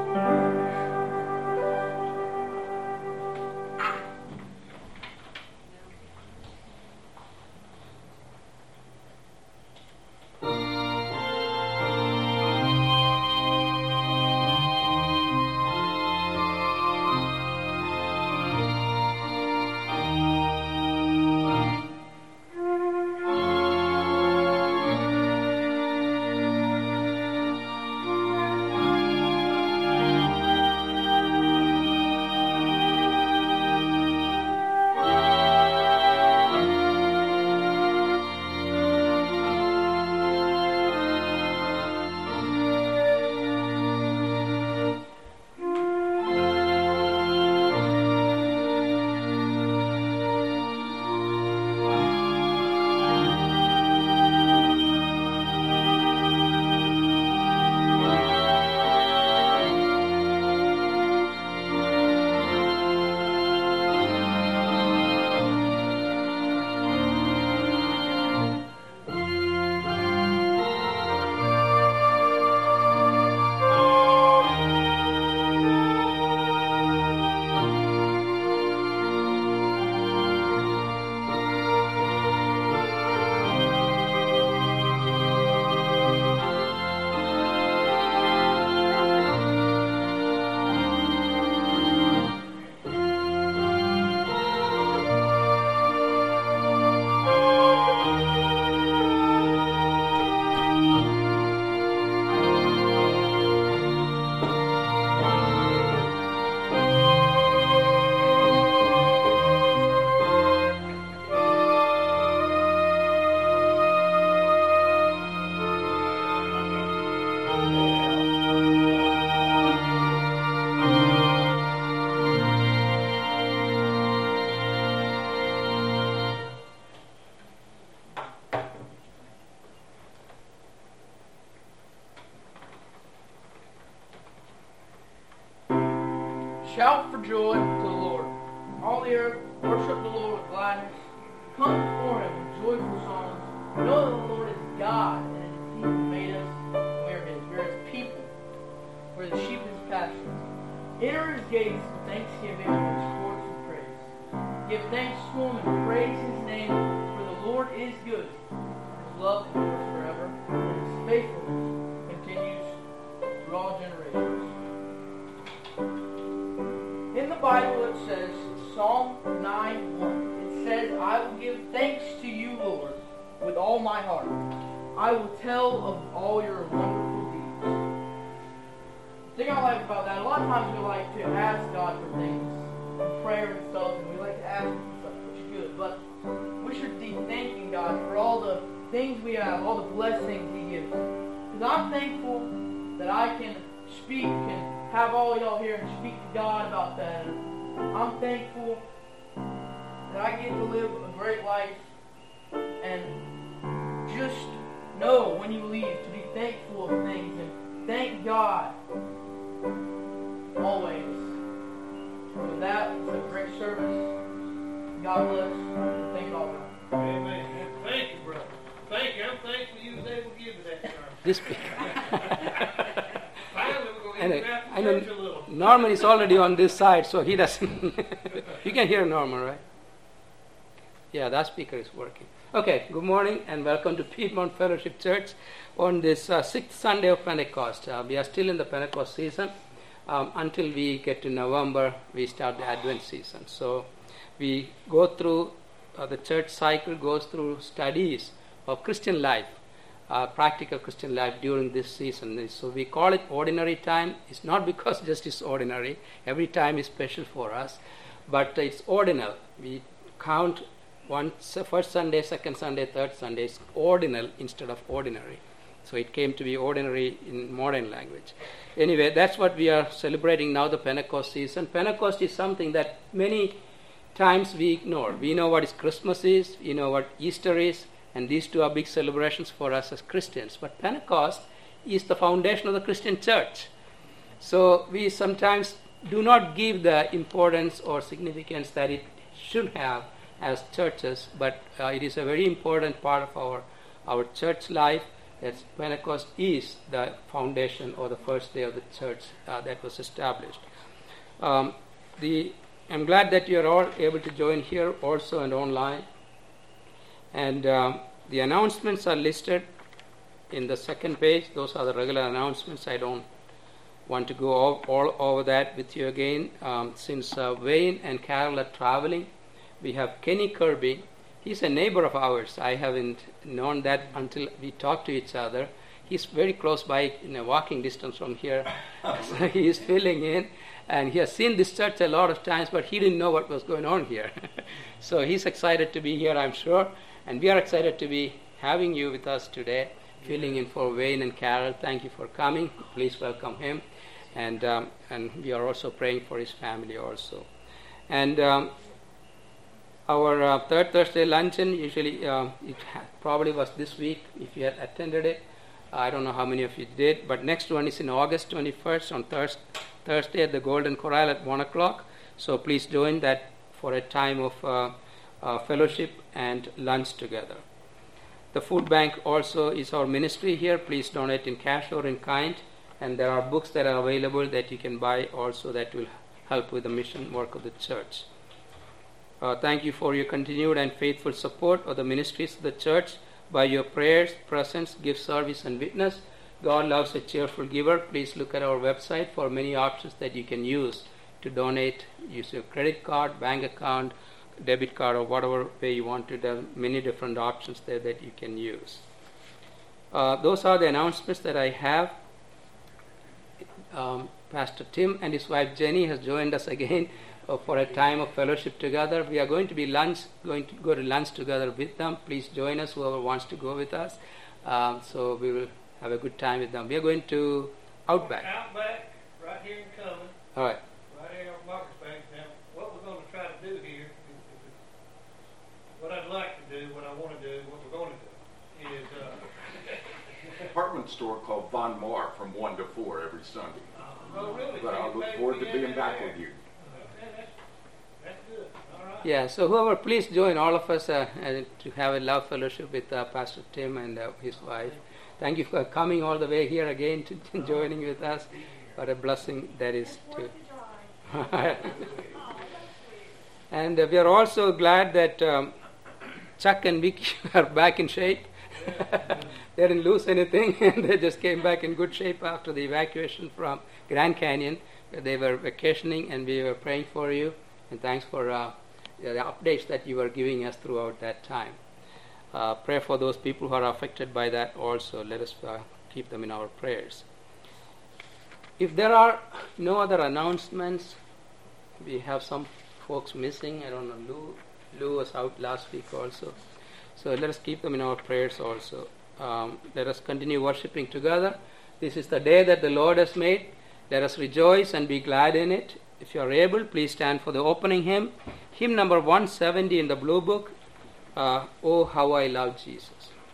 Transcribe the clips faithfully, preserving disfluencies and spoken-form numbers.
Shout for joy to the Lord. All the earth, worship the Lord with gladness. Come before him with joyful songs. Know that the Lord is God, and it is he who made us, and we are his. We are his people. We are the sheep of his pasture. Enter his gates with thanksgiving and his courts with praise. Give thanks to him and praise his name, for the Lord is good. His love endures forever, and his faithfulness continues through all generations. In the Bible it says, Psalm nine one, it says, I will give thanks to you, Lord, with all my heart. I will tell of all your wonderful deeds. The thing I like about that, a lot of times we like to ask God for things, in prayer and stuff, and we like to ask him for stuff, which is good, but we should be thanking God for all the things we have, all the blessings he gives. Because I'm thankful that I can speak and have all y'all here and speak to God about that. I'm thankful that I get to live a great life and just know when you leave to be thankful of things and thank God always. So that is a great service. God bless. Thank God. Amen. Thank you, brother. Thank you. I'm thankful you was able to give me that sermon. This Finally, we're going to And get I, back I to know church a little. Norman is already on this side, so he doesn't. You can hear Norman, right? Yeah, that speaker is working. Okay, good morning and welcome to Piedmont Fellowship Church on this uh, sixth Sunday of Pentecost. Uh, we are still in the Pentecost season. Um, until we get to November, we start the Advent season. So we go through, uh, the church cycle goes through studies of Christian life. Uh, practical Christian life during this season. So we call it ordinary time. It's not because just it's ordinary. Every time is special for us, but it's ordinal. We count one first Sunday, second Sunday, third Sunday. It's ordinal instead of ordinary. So it came to be ordinary in modern language. Anyway, that's what we are celebrating now, the Pentecost season. Pentecost is something that many times we ignore. We know what is Christmas is. We know what Easter is. And these two are big celebrations for us as Christians. But Pentecost is the foundation of the Christian church. So we sometimes do not give the importance or significance that it should have as churches, but uh, it is a very important part of our, our church life, That's Pentecost is the foundation or the first day of the church uh, that was established. Um, the I'm glad that you are all able to join here also and online. And um, the announcements are listed in the second page. Those are the regular announcements. I don't want to go all, all over that with you again. Um, since uh, Wayne and Carol are traveling, we have Kenny Kirby. He's a neighbor of ours. I haven't known that until we talked to each other. He's very close by, in a walking distance from here. So he is filling in. And he has seen this church a lot of times, but he didn't know what was going on here. So he's excited to be here, I'm sure. And we are excited to be having you with us today, filling in for Wayne and Carol. Thank you for coming. Please welcome him. And um, and we are also praying for his family also. And um, our uh, third Thursday luncheon, usually uh, it ha- probably was this week if you had attended it. I don't know how many of you did, but next one is in August twenty-first on thurs- Thursday at the Golden Corral at one o'clock. So please join that for a time of uh, uh, fellowship and lunch together. The food bank also is our ministry here. Please donate in cash or in kind. And there are books that are available that you can buy also that will help with the mission work of the church. Uh, thank you for your continued and faithful support of the ministries of the church by your prayers, presence, gift service, and witness. God loves a cheerful giver. Please look at our website for many options that you can use to donate. Use your credit card, bank account, debit card, or whatever way you want to. There are many different options there that you can use. Uh, those are the announcements that I have. Um, Pastor Tim and his wife Jenny has joined us again uh, for a time of fellowship together. We are going to be lunch, going to go to lunch together with them. Please join us, whoever wants to go with us. Um, so we will have a good time with them. We are going to Outback. Outback, right here in Cumming. All right. Right here on Marcus Bank. Now, what we're going to try to do here, what I'd like to do, what I want to do, what we're going to do, is uh, department store called Von Mar from one to four every Sunday. oh, really? But I look forward to being back with you. Okay, that's, that's good. All right. Yeah, so whoever, please join all of us uh, uh, to have a love fellowship with uh, Pastor Tim and uh, his wife. Thank you for coming all the way here again to, to joining with us. What a blessing that is too. And uh, we are also glad that um, Chuck and Vicky are back in shape. They didn't lose anything, and they just came back in good shape after the evacuation from Grand Canyon. They were vacationing, and we were praying for you. And thanks for uh, the updates that you were giving us throughout that time. Uh, pray for those people who are affected by that also. Let us uh, keep them in our prayers. If there are no other announcements, we have some folks missing. I don't know, Lou, Lou was out last week also. So let us keep them in our prayers also. Um, let us continue worshiping together. This is the day that the Lord has made. Let us rejoice and be glad in it. If you are able, please stand for the opening hymn. Hymn number one seventy in the Blue Book. Uh, oh, how I love Jesus.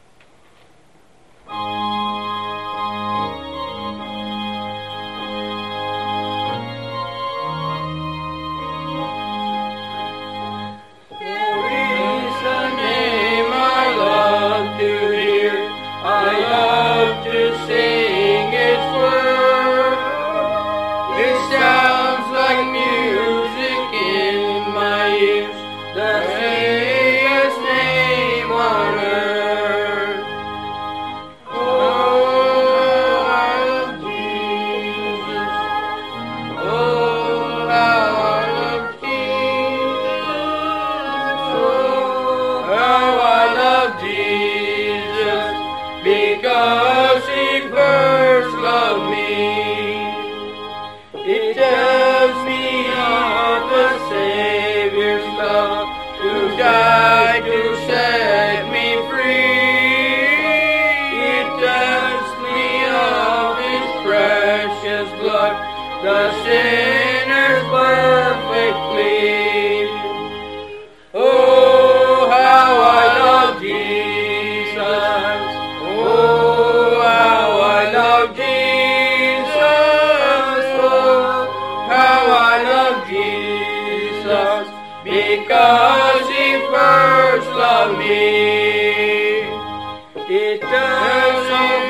Because he first loved me, it does so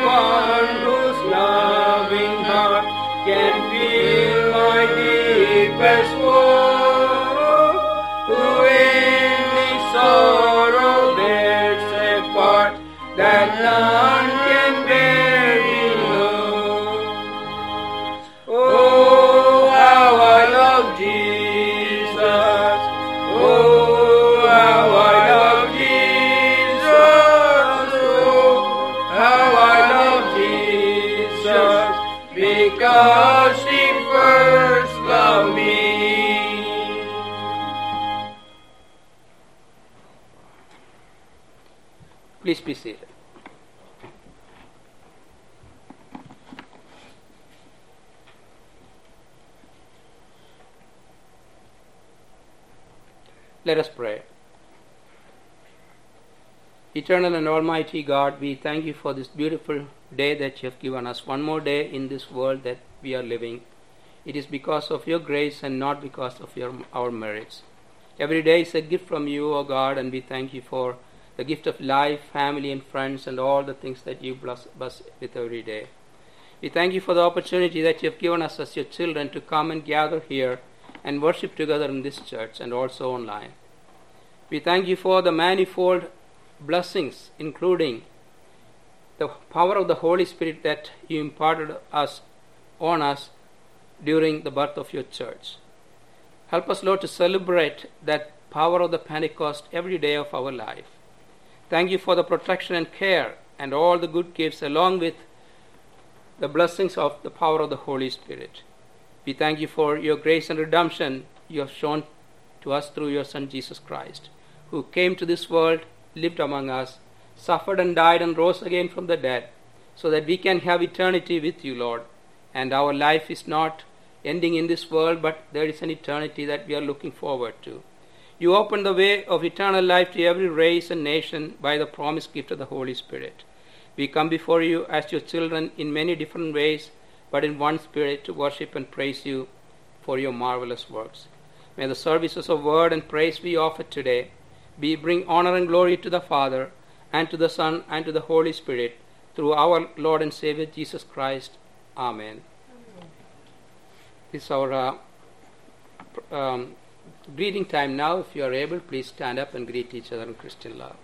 can feel my deepest woe, who in the sorrow bears a part that none can bear below. Oh, how I love Jesus! Oh, how I love Jesus! Oh, how I love Jesus! Because He first loved me. Please be seated. Let us pray. Eternal and Almighty God, we thank you for this beautiful day that you have given us. One more day in this world that we are living. It is because of your grace and not because of your, our merits. Every day is a gift from you, O God, and we thank you for the gift of life, family, and friends, and all the things that you bless us with every day. We thank you for the opportunity that you have given us as your children to come and gather here and worship together in this church and also online. We thank you for the manifold blessings, including the power of the Holy Spirit that you imparted us on us during the birth of your church. Help us, Lord, to celebrate that power of the Pentecost every day of our life. Thank you for the protection and care and all the good gifts, along with the blessings of the power of the Holy Spirit. We thank you for your grace and redemption you have shown to us through your Son Jesus Christ, who came to this world, lived among us, suffered and died and rose again from the dead, so that we can have eternity with you, Lord. And our life is not ending in this world, but there is an eternity that we are looking forward to. You opened the way of eternal life to every race and nation by the promised gift of the Holy Spirit. We come before you as your children in many different ways, but in one spirit, to worship and praise you for your marvelous works. May the services of word and praise we offer today be bring honor and glory to the Father, and to the Son, and to the Holy Spirit, through our Lord and Savior Jesus Christ. Amen. This is our uh, um, greeting time now. If you are able, please stand up and greet each other in Christian love.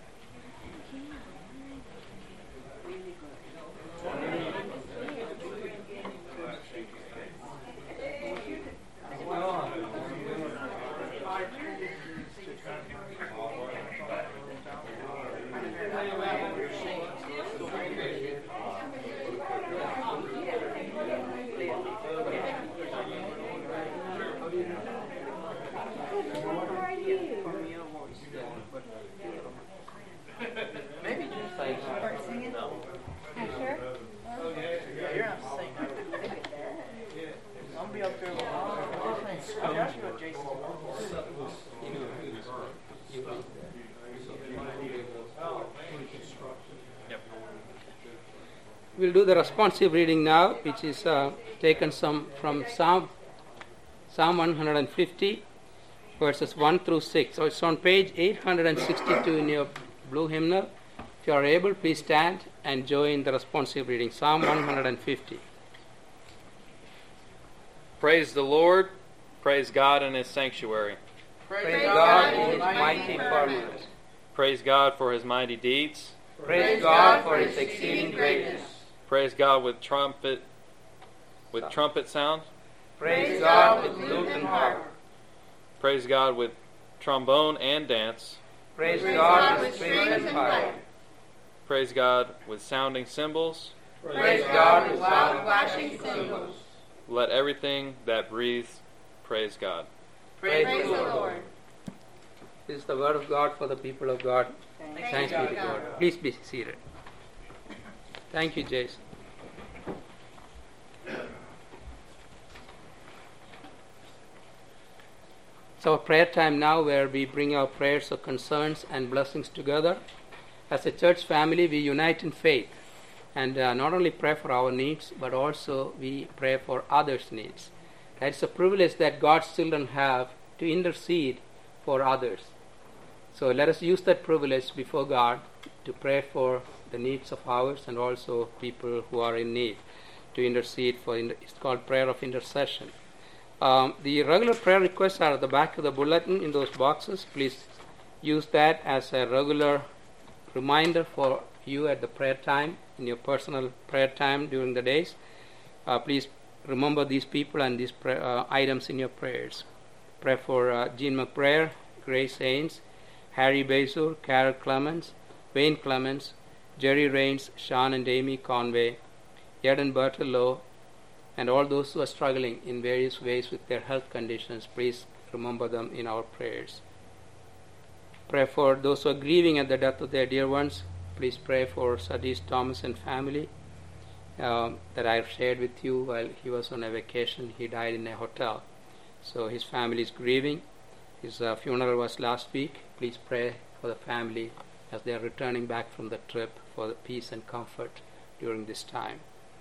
We'll do the responsive reading now, which is uh, taken some from Psalm Psalm one hundred fifty, verses one through six. So it's on page eight hundred sixty-two in your blue hymnal. If you are able, please stand and join the responsive reading. Psalm one hundred fifty. Praise the Lord. Praise God in His sanctuary. Praise, Praise God in His mighty firmament. Praise God for His mighty deeds. Praise God for His exceeding greatness. Praise God with trumpet, with trumpet sound. Praise God with lute and harp. Praise God with trombone and dance. Praise God with string and pipe. Praise God with sounding cymbals. Praise God with loud clashing cymbals. Let everything that breathes praise God. Praise, praise the Lord. This is the word of God for the people of God. Thanks, Thanks be to God. God. Please be seated. Thank you, Jason. It's our prayer time now, where we bring our prayers or concerns and blessings together. As a church family, we unite in faith and uh, not only pray for our needs, but also we pray for others' needs. That's a privilege that God's children have, to intercede for others. So let us use that privilege before God to pray for the needs of ours and also people who are in need. to intercede for. It's called prayer of intercession. Um, the regular prayer requests are at the back of the bulletin in those boxes. Please use that as a regular reminder for you at the prayer time, in your personal prayer time during the days. Uh, please remember these people and these pra- uh, items in your prayers. Pray for uh, Jean McBrayer, Grace Haynes, Harry Bezur, Carol Clemens, Wayne Clemens, Jerry Rains, Sean and Amy Conway, Eden Bertolo, and all those who are struggling in various ways with their health conditions. Please remember them in our prayers. Pray for those who are grieving at the death of their dear ones. Please pray for Sadish Thomas and family um, that I shared with you while he was on a vacation. He died in a hotel. So his family is grieving. His uh, funeral was last week. Please pray for the family as they are returning back from the trip, for the peace and comfort during this time.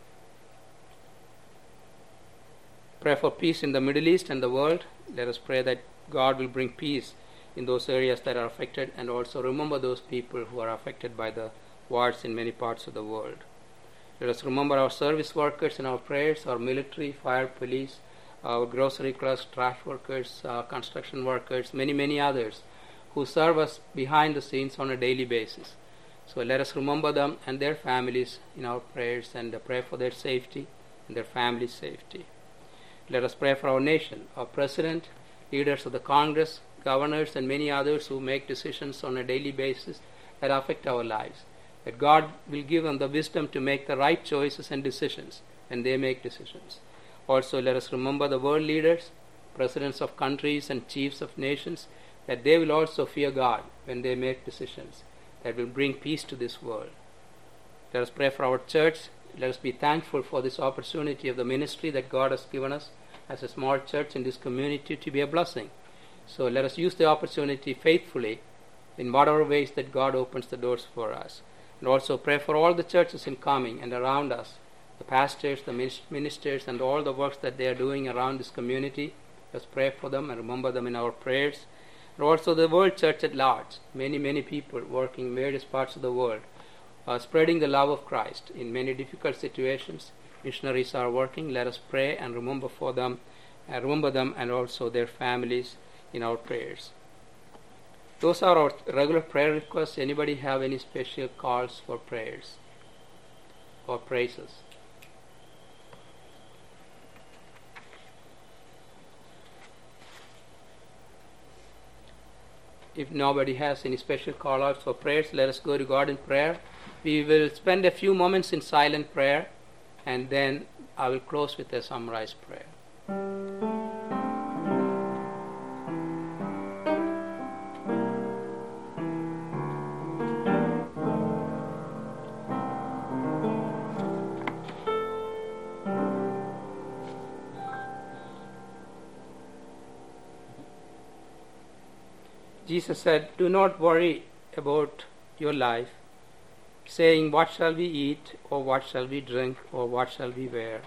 Pray for peace in the Middle East and the world. Let us pray that God will bring peace in those areas that are affected, and also remember those people who are affected by the wars in many parts of the world. Let us remember our service workers in our prayers, our military, fire, police, our grocery clerks, trash workers, uh, construction workers, many, many others who serve us behind the scenes on a daily basis. So let us remember them and their families in our prayers, and uh, pray for their safety and their families' safety. Let us pray for our nation, our president, leaders of the Congress, governors, and many others who make decisions on a daily basis that affect our lives. That God will give them the wisdom to make the right choices and decisions when they make decisions. Also, let us remember the world leaders, presidents of countries and chiefs of nations, that they will also fear God when they make decisions that will bring peace to this world. Let us pray for our church. Let us be thankful for this opportunity of the ministry that God has given us as a small church in this community to be a blessing. So let us use the opportunity faithfully in whatever ways that God opens the doors for us. And also pray for all the churches in coming and around us, the pastors, the ministers, and all the works that they are doing around this community. Let's pray for them and remember them in our prayers. And also the world church at large, many, many people working in various parts of the world, uh, spreading the love of Christ in many difficult situations. Missionaries are working. Let us pray and remember for them, uh, remember them and also their families in our prayers. Those are our regular prayer requests. Anybody have any special calls for prayers or praises? If nobody has any special call-outs for prayers, let us go to God in prayer. We will spend a few moments in silent prayer, and then I will close with a summarized prayer. Jesus said, "Do not worry about your life, saying, what shall we eat, or what shall we drink, or what shall we wear?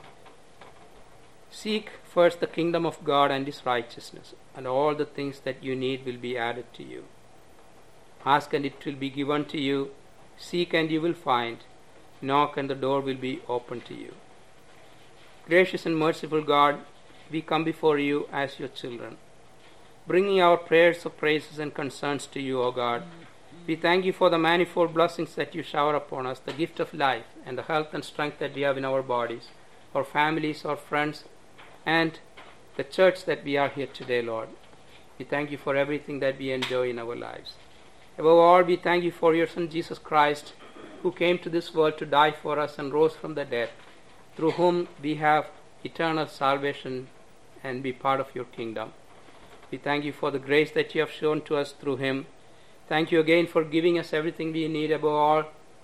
Seek first the kingdom of God and His righteousness, and all the things that you need will be added to you. Ask and it will be given to you. Seek and you will find. Knock and the door will be opened to you." Gracious and merciful God, we come before you as your children, bringing our prayers of praises and concerns to you, O God. We thank you for the manifold blessings that you shower upon us, the gift of life and the health and strength that we have in our bodies, our families, our friends, and the church that we are here today, Lord. We thank you for everything that we enjoy in our lives. Above all, we thank you for your Son, Jesus Christ, who came to this world to die for us and rose from the dead, through whom we have eternal salvation and be part of your kingdom. We thank you for the grace that you have shown to us through him. Thank you again for giving us everything we need. Above all,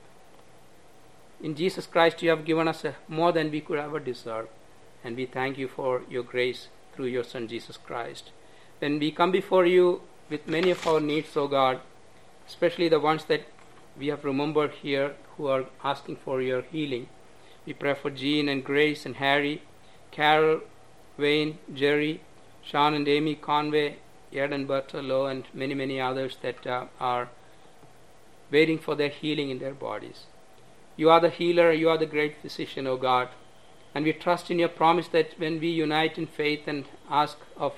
in Jesus Christ you have given us more than we could ever deserve. And we thank you for your grace through your Son Jesus Christ. When we come before you with many of our needs, O God, especially the ones that we have remembered here who are asking for your healing, we pray for Jean and Grace and Harry, Carol, Wayne, Jerry, Sean and Amy Conway, Ed and Bertolo, and many, many others that uh, are waiting for their healing in their bodies. You are the healer, you are the great physician, O God. And we trust in your promise that when we unite in faith and ask of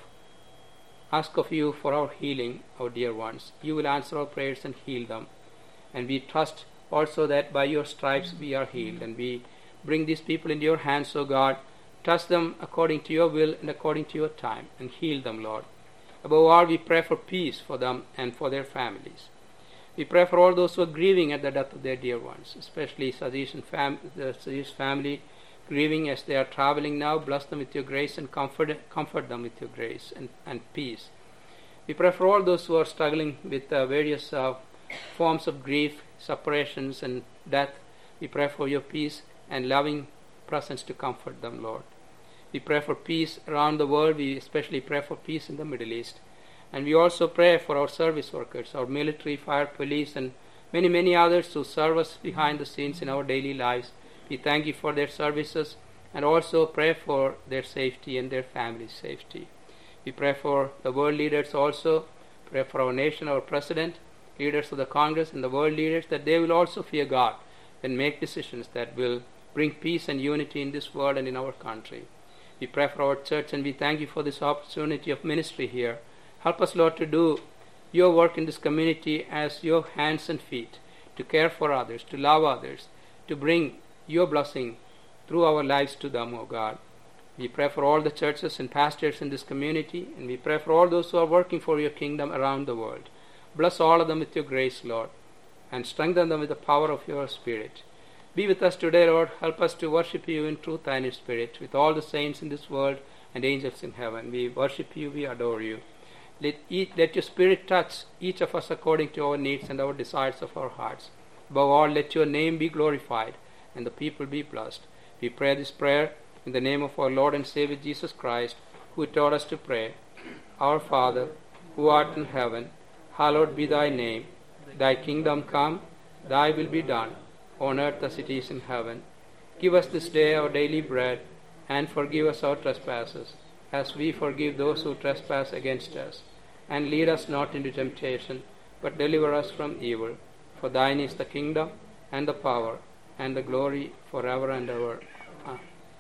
ask of you for our healing, our dear ones, you will answer our prayers and heal them. And we trust also that by your stripes we are healed. And we bring these people into your hands, O God. Touch them according to your will and according to your time, and heal them, Lord. Above all, we pray for peace for them and for their families. We pray for all those who are grieving at the death of their dear ones, especially Sadish and fam- the Sadish family grieving as they are traveling now. Bless them with your grace and comfort comfort them with your grace and, and peace. We pray for all those who are struggling with uh, various uh, forms of grief, separations, and death. We pray for your peace and loving presence to comfort them, Lord. We pray for peace around the world. We especially pray for peace in the Middle East. And we also pray for our service workers, our military, fire, police, and many, many others who serve us behind the scenes in our daily lives. We thank you for their services and also pray for their safety and their family's safety. We pray for the world leaders also, pray for our nation, our president, leaders of the Congress and the world leaders, that they will also fear God and make decisions that will bring peace and unity in this world and in our country. We pray for our church, and we thank you for this opportunity of ministry here. Help us, Lord, to do your work in this community as your hands and feet, to care for others, to love others, to bring your blessing through our lives to them, O God. We pray for all the churches and pastors in this community, and we pray for all those who are working for your kingdom around the world. Bless all of them with your grace, Lord, and strengthen them with the power of your Spirit. Be with us today, Lord. Help us to worship you in truth and in spirit with all the saints in this world and angels in heaven. We worship you, we adore you. Let, each, let your Spirit touch each of us according to our needs and our desires of our hearts. Above all, let your name be glorified and the people be blessed. We pray this prayer in the name of our Lord and Savior Jesus Christ, who taught us to pray. Our Father, who art in heaven, hallowed be thy name. Thy kingdom come, thy will be done, on earth as it is in heaven. Give us this day our daily bread, and forgive us our trespasses, as we forgive those who trespass against us. And lead us not into temptation, but deliver us from evil. For thine is the kingdom, and the power, and the glory forever and ever. Amen.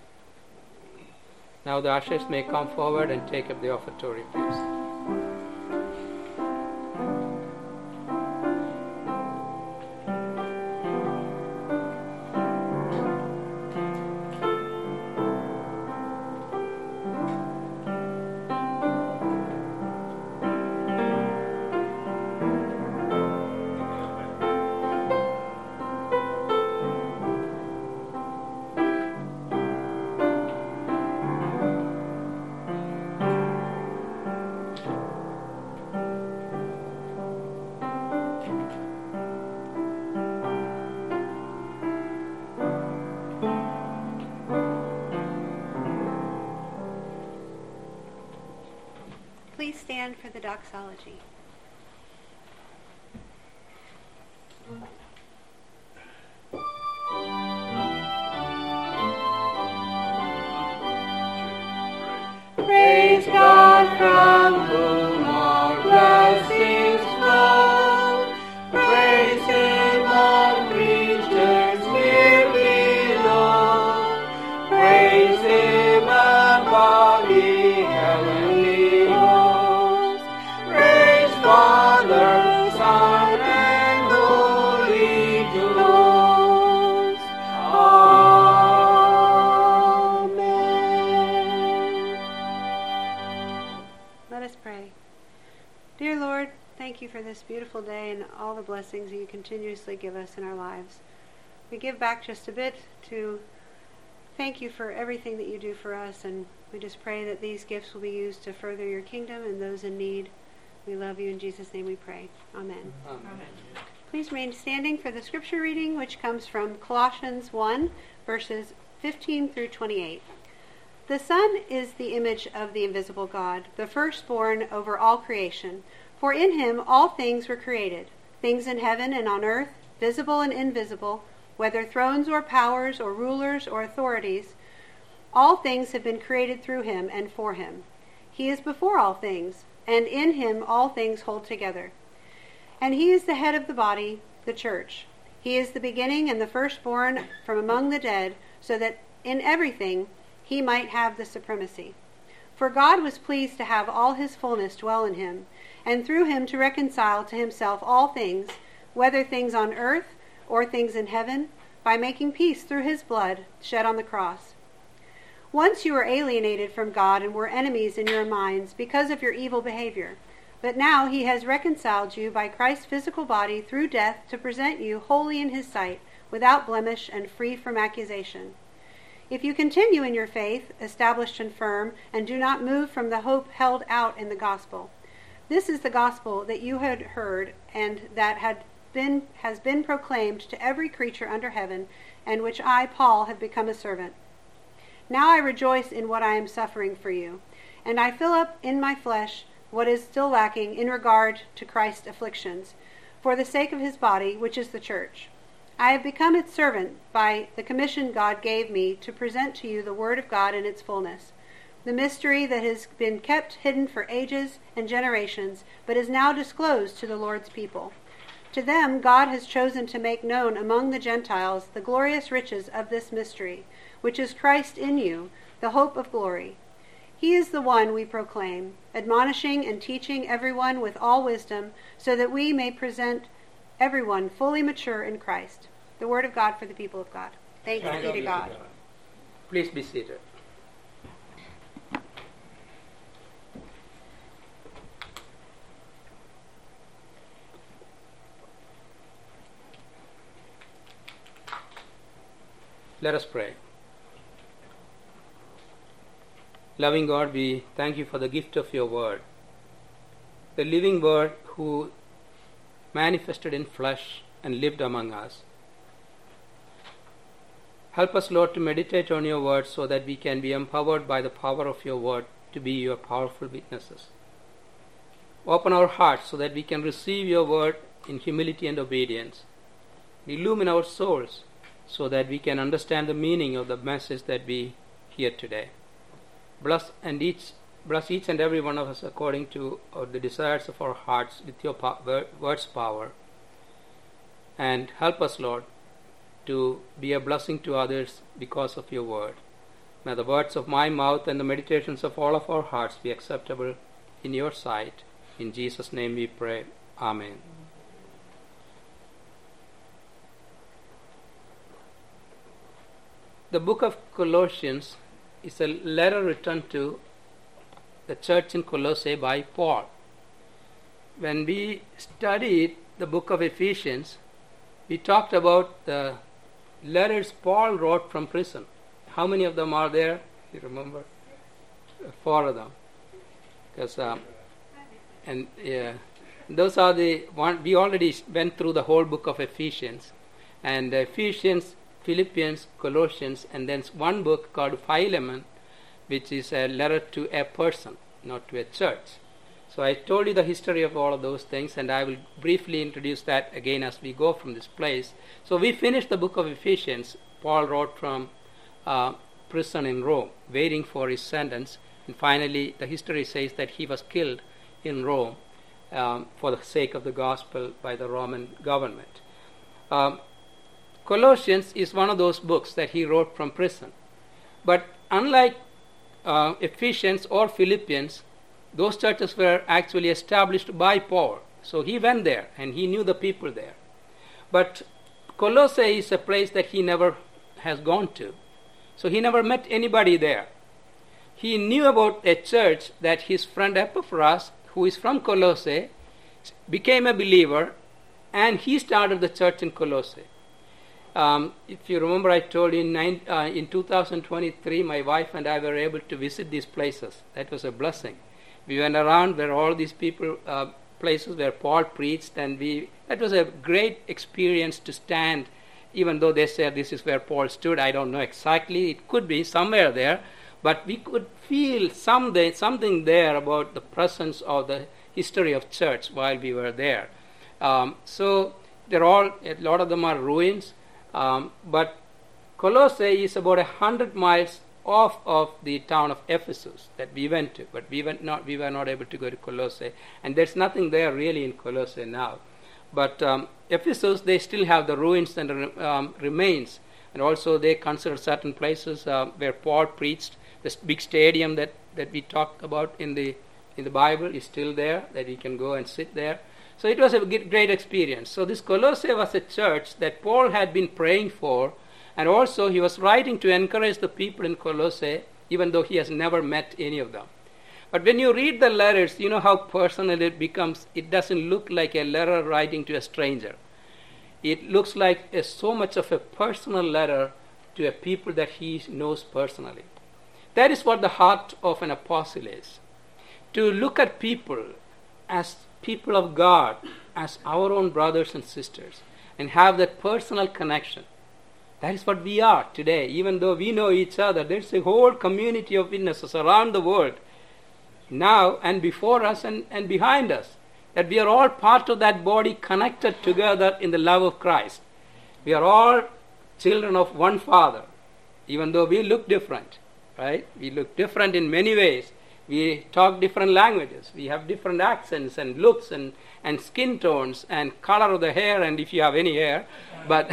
Now the ushers may come forward and take up the offertory, please. Please stand for the doxology. Praise God from whom all blessings flow. Praise Him, all creatures here below. Praise Him above the heavenly hosts. Praise Father, Son, and Holy Ghost. Amen. Let us pray. Dear Lord, thank you for this beautiful day and all the blessings you continuously give us in our lives. We give back just a bit to thank you for everything that you do for us, and we just pray that these gifts will be used to further your kingdom and those in need. We love you. In Jesus' name we pray. Amen. Amen. Please remain standing for the scripture reading, which comes from Colossians one, verses fifteen through twenty-eight. The Son is the image of the invisible God, the firstborn over all creation. For in him all things were created, things in heaven and on earth, visible and invisible, whether thrones or powers or rulers or authorities. All things have been created through him and for him. He is before all things, and in him all things hold together. And he is the head of the body, the church. He is the beginning and the firstborn from among the dead, so that in everything he might have the supremacy. For God was pleased to have all his fullness dwell in him, and through him to reconcile to himself all things, whether things on earth or things in heaven, by making peace through his blood shed on the cross. Once you were alienated from God and were enemies in your minds because of your evil behavior. But now he has reconciled you by Christ's physical body through death to present you holy in his sight, without blemish and free from accusation. If you continue in your faith, established and firm, and do not move from the hope held out in the gospel. This is the gospel that you had heard and that had been has been proclaimed to every creature under heaven, and which I, Paul, have become a servant. Now I rejoice in what I am suffering for you, and I fill up in my flesh what is still lacking in regard to Christ's afflictions, for the sake of his body, which is the church. I have become its servant by the commission God gave me to present to you the word of God in its fullness, the mystery that has been kept hidden for ages and generations, but is now disclosed to the Lord's people. To them God has chosen to make known among the Gentiles the glorious riches of this mystery, which is Christ in you, the hope of glory. He is the one we proclaim, admonishing and teaching everyone with all wisdom, so that we may present everyone fully mature in Christ. The word of God for the people of God. Thanks be to God. Please be seated. Let us pray. Loving God, we thank you for the gift of your word, the living word who manifested in flesh and lived among us. Help us, Lord, to meditate on your word so that we can be empowered by the power of your word to be your powerful witnesses. Open our hearts so that we can receive your word in humility and obedience. Illumine our souls so that we can understand the meaning of the message that we hear today. Bless and each, bless each and every one of us according to uh, the desires of our hearts with your po- word's power. And help us, Lord, to be a blessing to others because of your word. May the words of my mouth and the meditations of all of our hearts be acceptable in your sight. In Jesus' name we pray. Amen. The book of Colossians is a letter written to the church in Colossae by Paul. When we studied the book of Ephesians, we talked about the letters Paul wrote from prison. How many of them are there? You remember? Four of them. Because um, and yeah, those are the one. We already went through the whole book of Ephesians, and Ephesians, Philippians, Colossians, and then one book called Philemon, which is a letter to a person, not to a church. So I told you the history of all of those things, and I will briefly introduce that again as we go from this place. So we finished the book of Ephesians. Paul wrote from uh, prison in Rome, waiting for his sentence, and finally the history says that he was killed in Rome um, for the sake of the gospel by the Roman government. Um, Colossians is one of those books that he wrote from prison. But unlike uh, Ephesians or Philippians, those churches were actually established by Paul. So he went there and he knew the people there. But Colossae is a place that he never has gone to. So he never met anybody there. He knew about a church that his friend Epaphras, who is from Colossae, became a believer, and he started the church in Colossae. Um, if you remember, I told you in, nine, uh, in two thousand twenty-three, my wife and I were able to visit these places. That was a blessing. We went around where all these people, uh, places where Paul preached, and we that was a great experience to stand, even though they said this is where Paul stood. I don't know exactly. It could be somewhere there, but we could feel something, something there about the presence of the history of church while we were there. Um, so they're all, a lot of them are ruins. Um, but Colossae is about a hundred miles off of the town of Ephesus that we went to, but we went not we were not able to go to Colossae, and there's nothing there really in Colossae now. But um, Ephesus, they still have the ruins and um, remains, And also they consider certain places uh, where Paul preached. This big stadium that, that we talked about in the in the Bible is still there, that he can go and sit there. So it was a great experience. So this Colossae was a church that Paul had been praying for, and also he was writing to encourage the people in Colossae, even though he has never met any of them. But when you read the letters, you know how personal it becomes. It doesn't look like a letter writing to a stranger. It looks like a, so much of a personal letter to a people that he knows personally. That is what the heart of an apostle is. To look at people as people of God, as our own brothers and sisters, and have that personal connection. That is what we are today. Even though we know each other, there's a whole community of witnesses around the world, now and before us and, and behind us, that we are all part of that body connected together in the love of Christ. We are all children of one Father, even though we look different, right? We look different in many ways. We talk different languages. We have different accents and looks and, and skin tones and color of the hair, and if you have any hair. But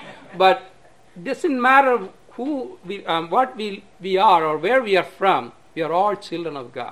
but it doesn't matter who we, um, what we, we are or where we are from. We are all children of God.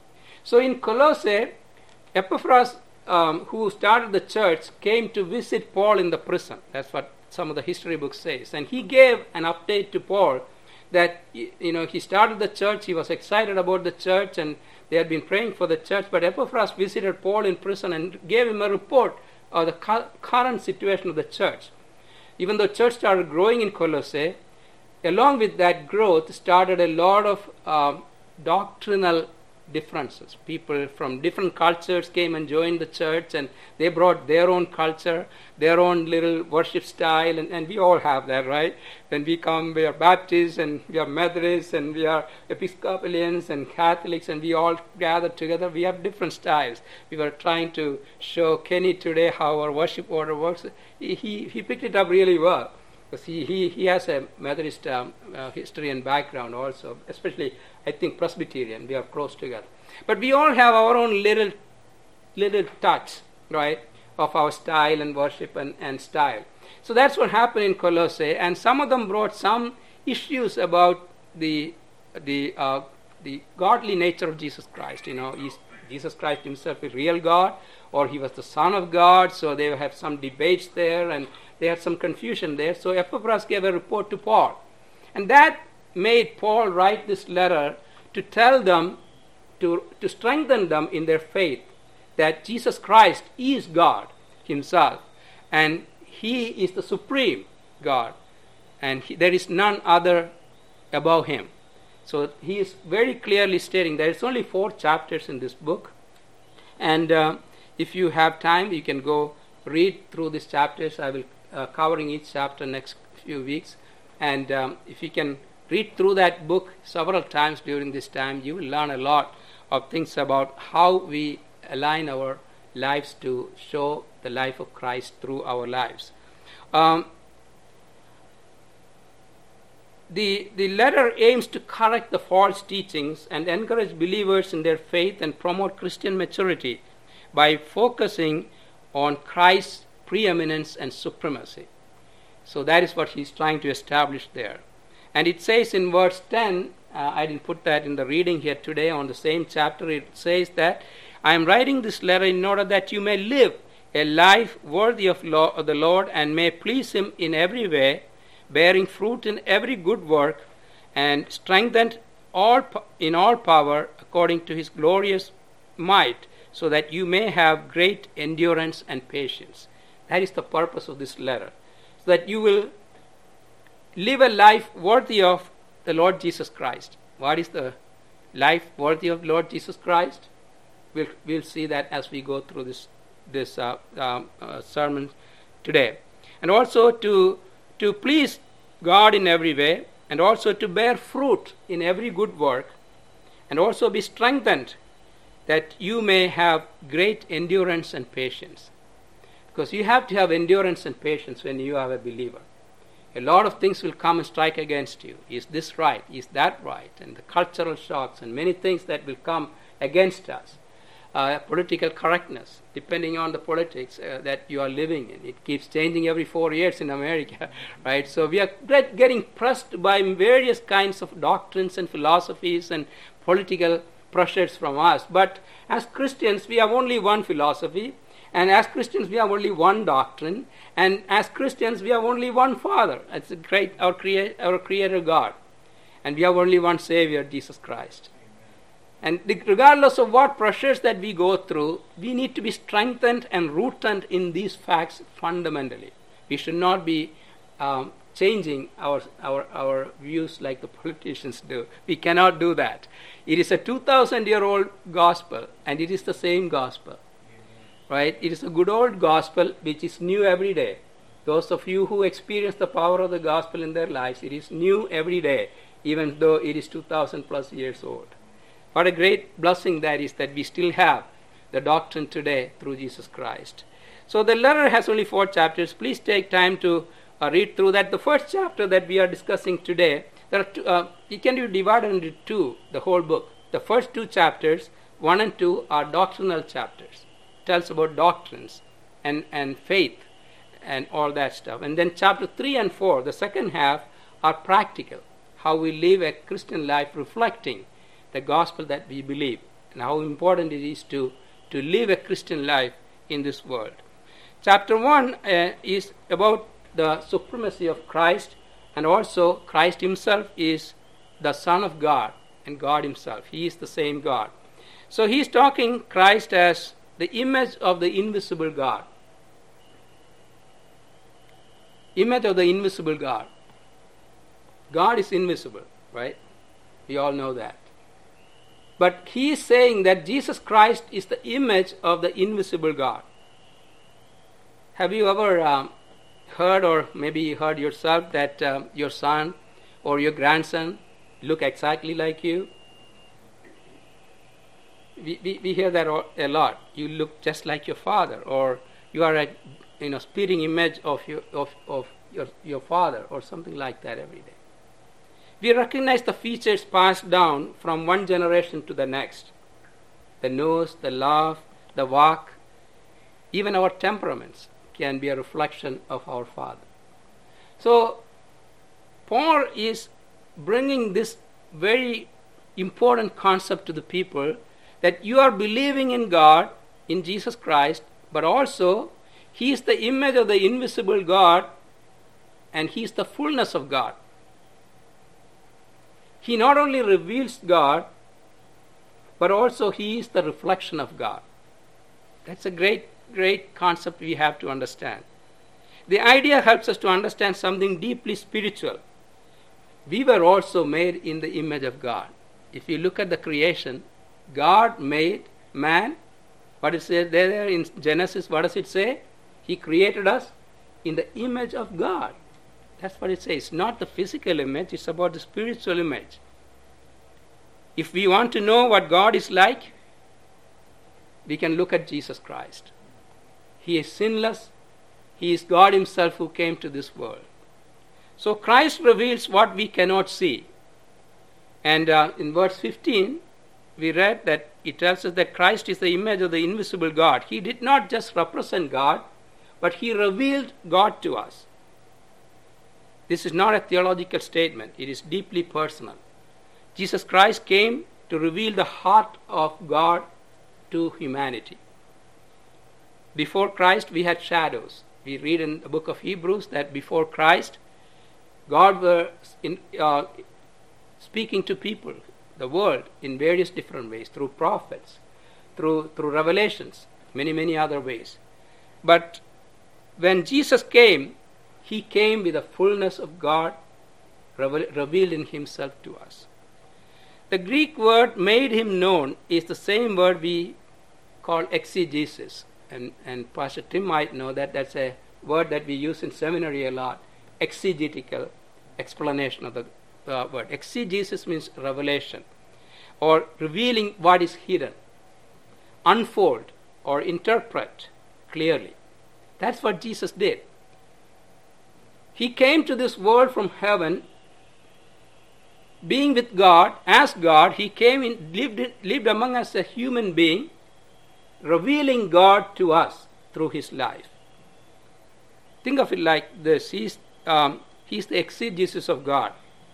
So in Colossae, Epaphras, um, who started the church, came to visit Paul in the prison. That's what some of the history books says. And he gave an update to Paul that, you know, he started the church, he was excited about the church, and they had been praying for the church. But Epaphras visited Paul in prison and gave him a report of the cu- current situation of the church. Even though church started growing in Colossae, along with that growth started a lot of uh, doctrinal differences. People from different cultures came and joined the church, and they brought their own culture, their own little worship style, and, and we all have that, right? When we come, we are Baptists, and we are Methodists, and we are Episcopalians and Catholics, and we all gather together. We have different styles. We were trying to show Kenny today how our worship order works. He, he, he picked it up really well, because he, he, he has a Methodist um, uh, history and background also, especially I think Presbyterian. We are close together. But we all have our own little little touch, right, of our style and worship and, and style. So that's what happened in Colossae, and some of them brought some issues about the the uh, the godly nature of Jesus Christ. You know, is Jesus Christ himself a real God, or he was the Son of God? So they have some debates there, and they had some confusion there. So Epaphras gave a report to Paul, and that made Paul write this letter to tell them, to, to strengthen them in their faith, that Jesus Christ is God himself, and he is the supreme God, and he, there is none other above him. So he is very clearly stating there is only four chapters in this book, and uh, if you have time, you can go read through these chapters. I will uh, covering each chapter next few weeks, and um, if you can read through that book several times during this time, you will learn a lot of things about how we align our lives to show the life of Christ through our lives. Um, the, the letter aims to correct the false teachings and encourage believers in their faith and promote Christian maturity by focusing on Christ's preeminence and supremacy. So that is what he's trying to establish there. And it says in verse ten, uh, I didn't put that in the reading here today on the same chapter, it says that, I am writing this letter in order that you may live a life worthy of, lo- of the Lord and may please him in every way, bearing fruit in every good work and strengthened all po- in all power according to his glorious might, so that you may have great endurance and patience. That is the purpose of this letter, so that you will live a life worthy of the Lord Jesus Christ. What is the life worthy of Lord Jesus Christ? We'll, we'll see that as we go through this this uh, um, uh, sermon today. And also to, to please God in every way, and also to bear fruit in every good work, and also be strengthened that you may have great endurance and patience. Because you have to have endurance and patience when you are a believer. A lot of things will come and strike against you. Is this right? Is that right? And the cultural shocks and many things that will come against us. uh, political correctness, depending on the politics uh, that you are living in. It keeps changing every four years in America, right? So we are get- getting pressed by various kinds of doctrines and philosophies and political pressures from us. But as Christians, we have only one philosophy, and as Christians, we have only one doctrine, and as Christians, we have only one Father. It's a great, our, crea- our Creator God, and we have only one Savior, Jesus Christ. And regardless of what pressures that we go through, we need to be strengthened and rooted in these facts fundamentally. We should not be um, changing our, our, our views like the politicians do. We cannot do that. It is a two thousand year old gospel, and it is the same gospel. Right? It is a good old gospel which is new every day. Those of you who experience the power of the gospel in their lives, it is new every day, even though it is two thousand plus years old. What a great blessing that is, that we still have the doctrine today through Jesus Christ. So the letter has only four chapters. Please take time to uh, read through that. The first chapter that we are discussing today, there are two, uh, it can be divided into two, the whole book. The first two chapters, one and two, are doctrinal chapters. It tells about doctrines and, and faith and all that stuff. And then chapter three and four, the second half, are practical, how we live a Christian life reflecting the gospel that we believe, and how important it is to, to live a Christian life in this world. Chapter one uh, is about the supremacy of Christ, and also Christ himself is the Son of God and God himself. He is the same God. So he is talking Christ as the image of the invisible God. Image of the invisible God. God is invisible, right? We all know that. But he is saying that Jesus Christ is the image of the invisible God. Have you ever um, heard, or maybe heard yourself, that um, your son or your grandson look exactly like you? We, we, we hear that a lot. You look just like your father, or you are a you know spitting image of your of, of your your father, or something like that every day. We recognize the features passed down from one generation to the next. The nose, the laugh, the walk, even our temperaments can be a reflection of our Father. So, Paul is bringing this very important concept to the people, that you are believing in God, in Jesus Christ, but also He is the image of the invisible God, and He is the fullness of God. He not only reveals God, but also He is the reflection of God. That's a great, great concept we have to understand. The idea helps us to understand something deeply spiritual. We were also made in the image of God. If you look at the creation, God made man. What it says there in Genesis, what does it say? He created us in the image of God. That's what it says. Not the physical image, it's about the spiritual image. If we want to know what God is like, we can look at Jesus Christ. He is sinless. He is God himself who came to this world. So Christ reveals what we cannot see. And uh, in verse fifteen, we read that it tells us that Christ is the image of the invisible God. He did not just represent God, but He revealed God to us. This is not a theological statement. It is deeply personal. Jesus Christ came to reveal the heart of God to humanity. Before Christ, we had shadows. We read in the book of Hebrews that before Christ, God was in, uh, speaking to people, the world, in various different ways, through prophets, through, through revelations, many, many other ways. But when Jesus came, He came with the fullness of God revealed in Himself to us. The Greek word made Him known is the same word we call exegesis. And, and Pastor Tim might know that that's a word that we use in seminary a lot. Exegetical explanation of the uh, word. Exegesis means revelation, or revealing what is hidden. Unfold or interpret clearly. That's what Jesus did. He came to this world from heaven, being with God, as God. He came in, lived, lived among us as a human being, revealing God to us through his life. Think of it like this. He's, um, he's the exegesis of God.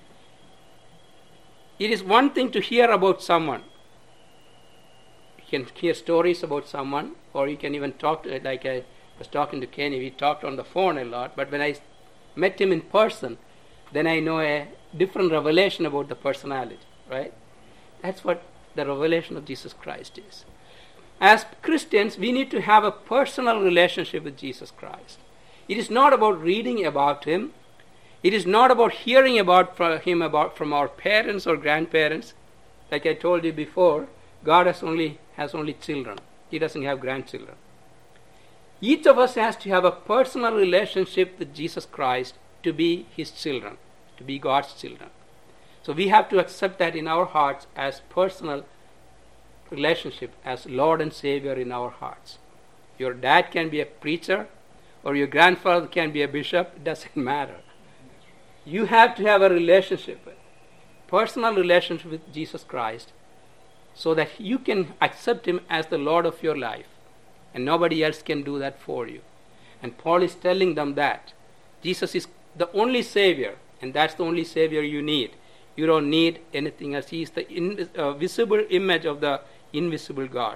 It is one thing to hear about someone. You can hear stories about someone, or you can even talk to, like I was talking to Kenny, we talked on the phone a lot, but when I met him in person, then I know a different revelation about the personality, right? That's what the revelation of Jesus Christ is. As Christians, we need to have a personal relationship with Jesus Christ. It is not about reading about him. It is not about hearing about him about from our parents or grandparents. Like I told you before, God has only has only children. He doesn't have grandchildren. Each of us has to have a personal relationship with Jesus Christ to be his children, to be God's children. So we have to accept that in our hearts as personal relationship, as Lord and Savior in our hearts. Your dad can be a preacher, or your grandfather can be a bishop. It doesn't matter. You have to have a relationship, personal relationship with Jesus Christ, so that you can accept him as the Lord of your life, and nobody else can do that for you. And Paul is telling them that Jesus is the only Savior, and that's the only Savior you need. You don't need anything else. He is the in, uh, visible image of the invisible God.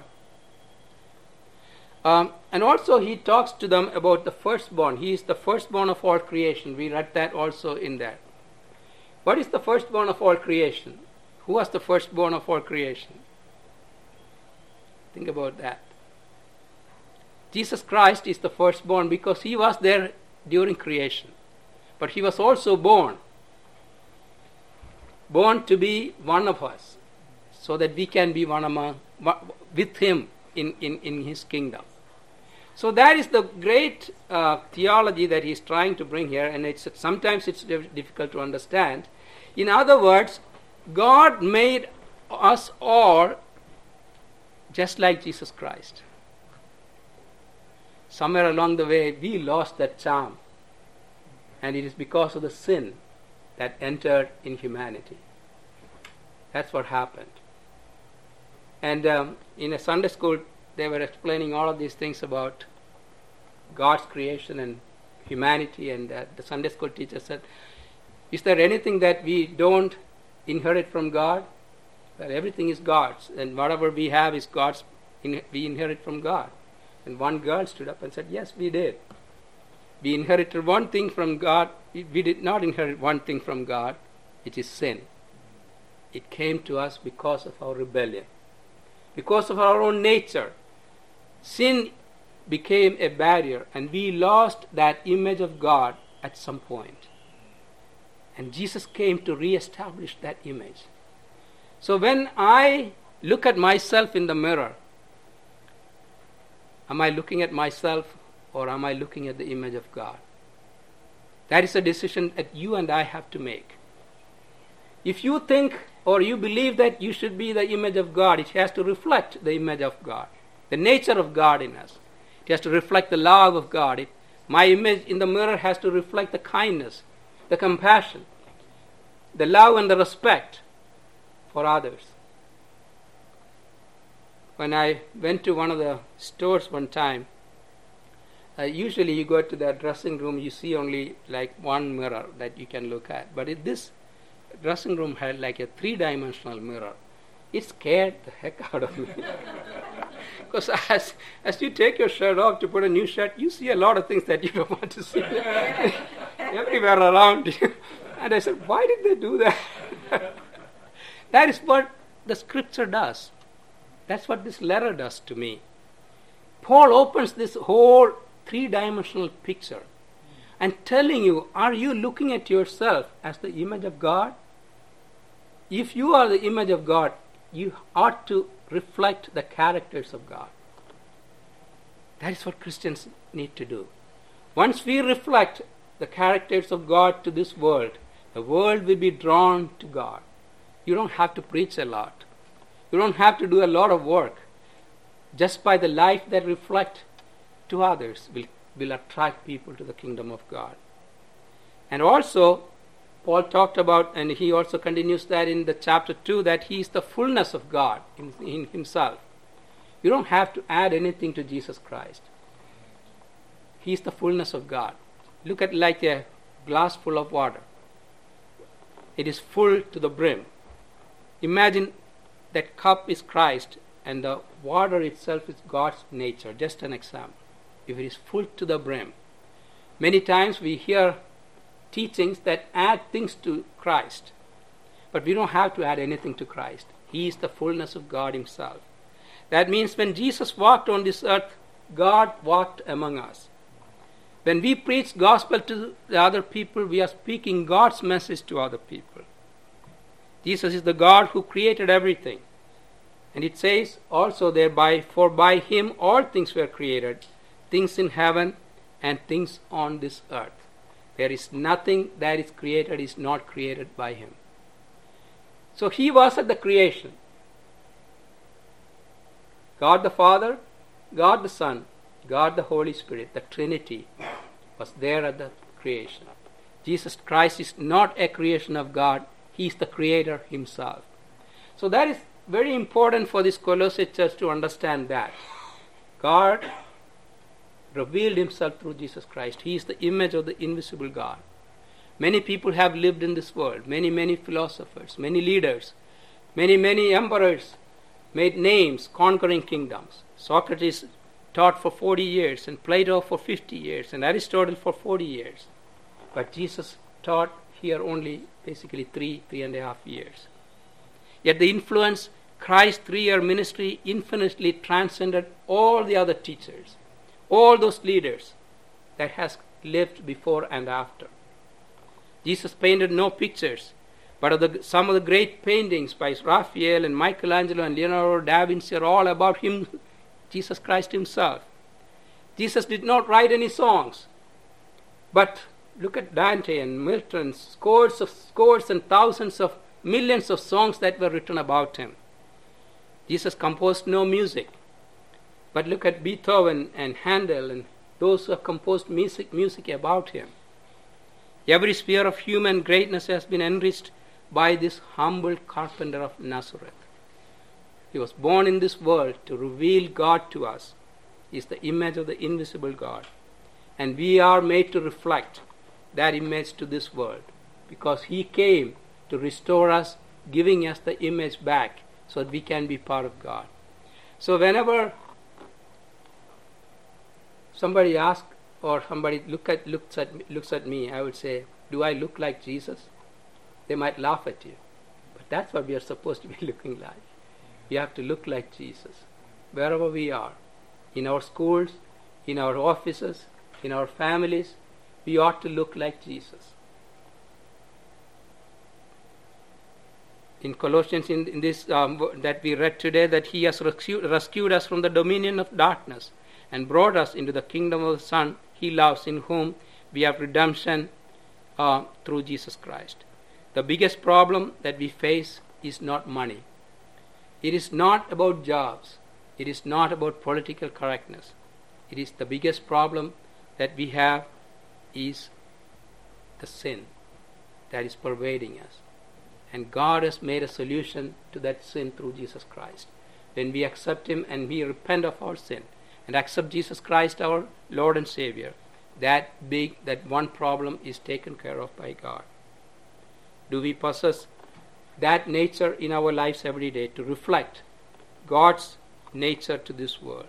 Um, and also he talks to them about the firstborn. He is the firstborn of all creation. We read that also in there. What is the firstborn of all creation? Who was the firstborn of all creation? Think about that. Jesus Christ is the firstborn because he was there during creation. But he was also born. Born to be one of us, so that we can be one among, with him in, in, in his kingdom. So that is the great uh, theology that he's trying to bring here, and it's sometimes it's difficult to understand. In other words, God made us all just like Jesus Christ. Somewhere along the way, we lost that charm, and it is because of the sin that entered in humanity. That's what happened. And um, in a Sunday school, they were explaining all of these things about God's creation and humanity, and uh, the Sunday school teacher said, is there anything that we don't inherit from God? Well, everything is God's, and whatever we have is God's. In, we inherit from God. And one girl stood up and said, yes, we did. We inherited one thing from God. We did not inherit one thing from God. It is sin. It came to us because of our rebellion, because of our own nature. Sin became a barrier, and we lost that image of God at some point. And Jesus came to re-establish that image. So when I look at myself in the mirror, am I looking at myself, or am I looking at the image of God? That is a decision that you and I have to make. If you think or you believe that you should be the image of God, it has to reflect the image of God, the nature of God in us. It has to reflect the love of God. It, my image in the mirror has to reflect the kindness, the compassion, the love and the respect for others. When I went to one of the stores one time, uh, usually you go to the dressing room, you see only like one mirror that you can look at. But it, this dressing room had like a three-dimensional mirror. It scared the heck out of me. Because as, as you take your shirt off to put a new shirt, you see a lot of things that you don't want to see everywhere around you. And I said, why did they do that? That is what the scripture does. That's what this letter does to me. Paul opens this whole three-dimensional picture and telling you, are you looking at yourself as the image of God? If you are the image of God, you ought to reflect the characters of God. That is what Christians need to do. Once we reflect the characters of God to this world, the world will be drawn to God. You don't have to preach a lot. You don't have to do a lot of work. Just by the life that reflect to others will, will attract people to the kingdom of God. And also, Paul talked about, and he also continues that in the chapter two, that he is the fullness of God in, in himself. You don't have to add anything to Jesus Christ. He is the fullness of God. Look at like a glass full of water. It is full to the brim. Imagine that cup is Christ and the water itself is God's nature. Just an example. If it is full to the brim. Many times we hear teachings that add things to Christ. But we don't have to add anything to Christ. He is the fullness of God himself. That means when Jesus walked on this earth, God walked among us. When we preach gospel to the other people, we are speaking God's message to other people. Jesus is the God who created everything. And it says also thereby, for by him all things were created, things in heaven and things on this earth. There is nothing that is created is not created by him. So he was at the creation. God the Father, God the Son, God the Holy Spirit, the Trinity was there at the creation. Jesus Christ is not a creation of God. He is the Creator himself. So that is very important for this Colossae church to understand that. God revealed himself through Jesus Christ. He is the image of the invisible God. Many people have lived in this world. Many, many philosophers, many leaders, many, many emperors made names conquering kingdoms. Socrates taught for forty years and Plato for fifty years and Aristotle for forty years. But Jesus taught here only basically three, three and a half years. Yet the influence, Christ's three-year ministry infinitely transcended all the other teachers, all those leaders that has lived before and after. Jesus painted no pictures, but of the, some of the great paintings by Raphael and Michelangelo and Leonardo da Vinci are all about him, Jesus Christ himself. Jesus did not write any songs, but look at Dante and Milton, scores of scores and thousands of millions of songs that were written about him. Jesus composed no music, but look at Beethoven and Handel and those who have composed music, music about him. Every sphere of human greatness has been enriched by this humble carpenter of Nazareth. He was born in this world to reveal God to us. He is the image of the invisible God. And we are made to reflect that image to this world because he came to restore us, giving us the image back so that we can be part of God. So whenever somebody asks or somebody look at, looks at looks at me, I would say, do I look like Jesus? They might laugh at you. But that's what we are supposed to be looking like. We have to look like Jesus. Wherever we are, in our schools, in our offices, in our families, we ought to look like Jesus. In Colossians, in, in this um, that we read today, that he has rescued, rescued us from the dominion of darkness and brought us into the kingdom of the Son he loves, in whom we have redemption uh, through Jesus Christ. The biggest problem that we face is not money. It is not about jobs. It is not about political correctness. It is the biggest problem that we have is the sin that is pervading us. And God has made a solution to that sin through Jesus Christ. When we accept him and we repent of our sin and accept Jesus Christ, our Lord and Savior, that big, that one problem is taken care of by God. Do we possess that nature in our lives every day to reflect God's nature to this world?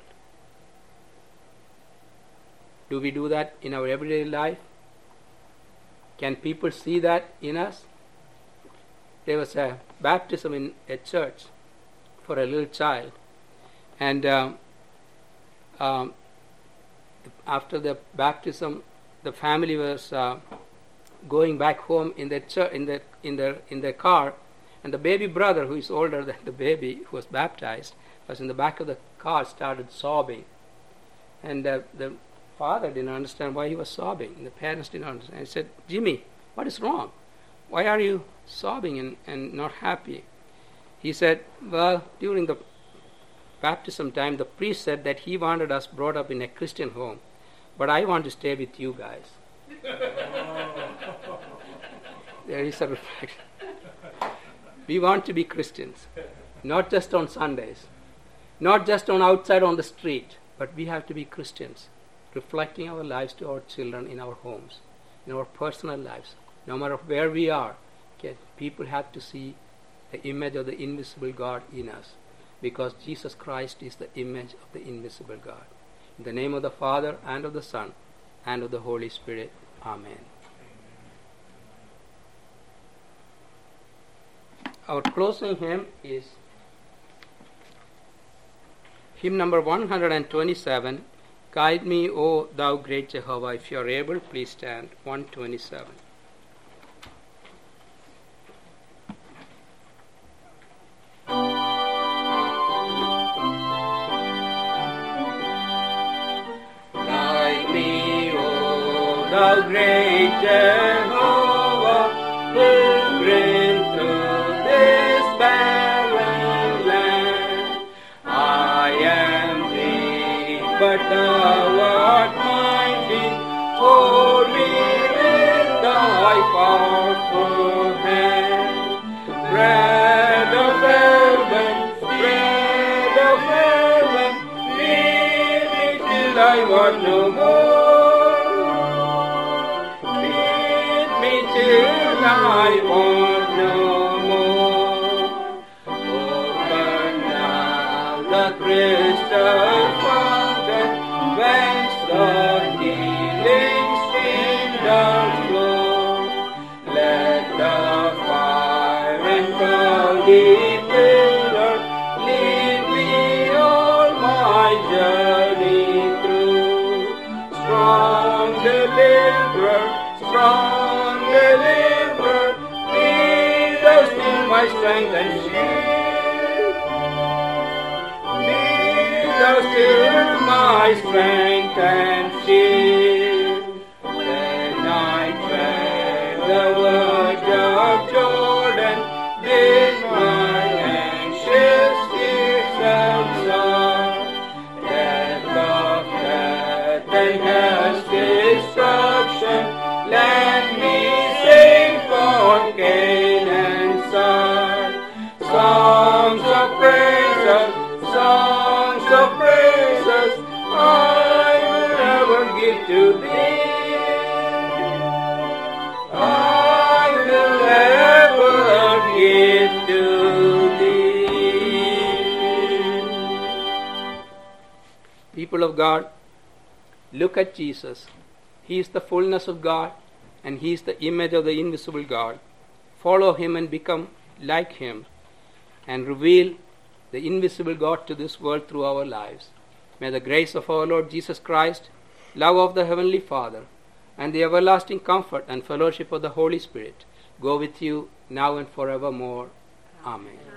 Do we do that in our everyday life? Can people see that in us? There was a baptism in a church for a little child, and um, um, after the baptism, the family was uh, going back home in their church, in their in their in their car, and the baby brother, who is older than the baby who was baptized, was in the back of the car, started sobbing, and uh, the father didn't understand why he was sobbing, and the parents didn't understand. He said, "Jimmy, what is wrong? Why are you sobbing and, and not happy?" He said, "Well, during the baptism time, the priest said that he wanted us brought up in a Christian home, but I want to stay with you guys." There is a reflection. We want to be Christians, not just on Sundays. Not just on outside on the street, but we have to be Christians, reflecting our lives to our children in our homes, in our personal lives. No matter where we are, okay, people have to see the image of the invisible God in us, because Jesus Christ is the image of the invisible God. In the name of the Father, and of the Son, and of the Holy Spirit. Amen. Our closing hymn is hymn number one hundred twenty-seven, Guide Me, O Thou Great Jehovah. If you are able, please stand. one twenty-seven. Guide me, O Thou great Jehovah, who bring through this barren land. I am weak, but Thou art mighty. Hold me with Thy powerful hand. Bread of heaven, bread of heaven, feed me till I want no more. Till I want no more. Open now the crystal fountain, whence the healing stream does flow. Let the fire and cloudy pillar lead me all my journey through. Strong deliverer, strong deliverer, be Thou still my strength and shield. Be Thou still my strength and shield. When I tread the verge of Jordan, bid my anxious tears subside. Death of death and hell's destruction, let me sing for Canaan's side. Songs of praises, songs of praises, I will ever give to Thee. I will ever give to Thee. People of God, look at Jesus. He is the fullness of God, and He is the image of the invisible God. Follow Him and become like Him, and reveal the invisible God to this world through our lives. May the grace of our Lord Jesus Christ, love of the Heavenly Father, and the everlasting comfort and fellowship of the Holy Spirit go with you now and forevermore. Amen.